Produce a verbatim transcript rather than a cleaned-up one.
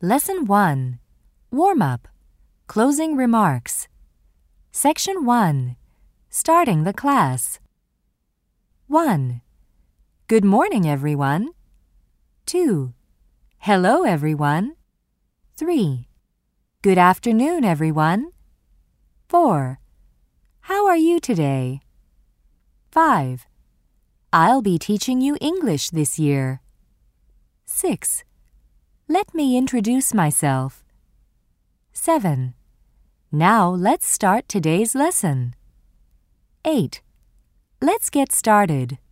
Lesson one. Warm-up. Closing remarks. Section one. Starting the class. one. Good morning, everyone. two. Hello, everyone. three. Good afternoon, everyone. four. How are you today? five. I'll be teaching you English this year. six. Let me introduce myself. seven. Now let's start today's lesson. eight. Let's get started.